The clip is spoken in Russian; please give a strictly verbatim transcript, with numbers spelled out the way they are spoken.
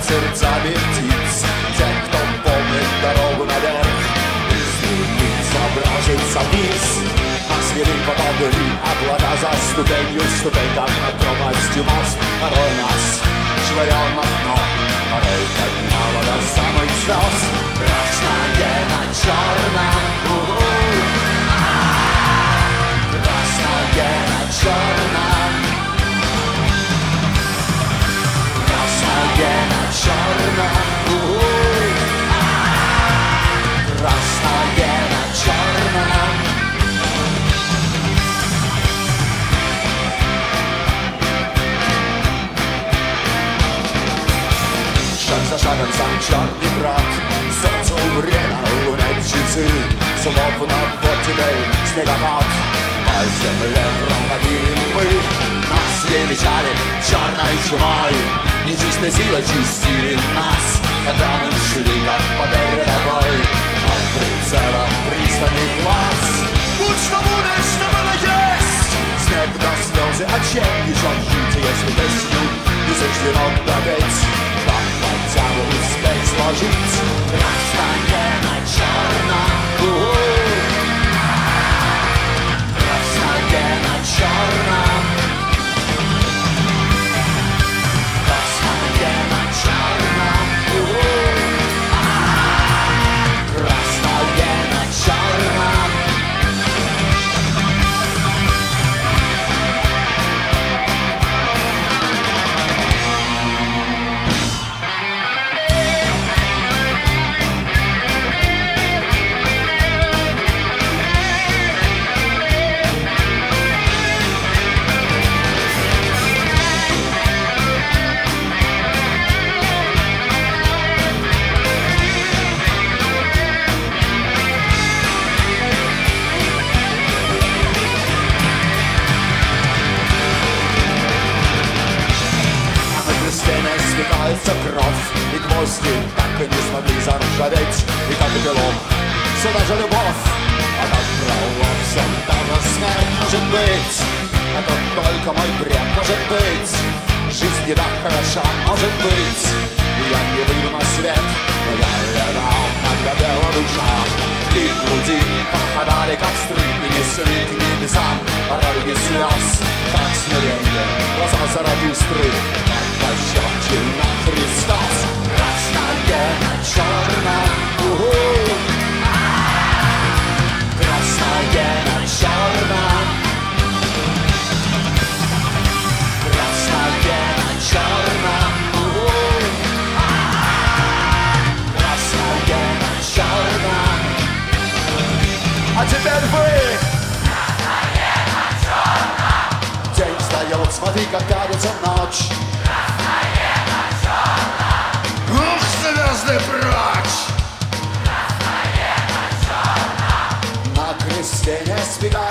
сердцами птиц. Те, кто помнит дорогу наверх, ображится вниз. Нас вели по воды, облака за ступенью, ступеньках над пропастью мост. Порой нас швырял на дно, порой подняла до самых звезд. Красное на черном, красное на черном, красное на черном, красное на черном. Шаг за шагом сам черный брат, солнце время, лунят часы, словно вот теперь снегопад. По земле проходили мы, нас величали черной чумой, нечистой силой чистили нас, когда мы шли как по передовой. От прицела пристальный глаз, будь что будет, что было есть. Снег до слезы, а чем еще жить, если песню не суждено допеть? Как хотя бы успеть сложить красное на черном, красное на черном, красное на черном, красное на черном. Свекается кровь, и гвозди так и не смогли заржаветь. И как белок, все даже любовь, а как пролом, все даже смерть может быть. Это только мой бред, может быть. Жизнь не так хороша, может быть. И я не выйду на свет, но я летал, когда бела душа. И в груди походали костры, и несли к небесам порой слез. Как смирение, глаза заратистры, пощечина Христос. Красное на черном, красное на черном, красное на черном, красное на черном. А теперь вы! Красное на черном. День встает, смотри, как пятится ночь. Ух, звезды прочь! На кресте не сбегай.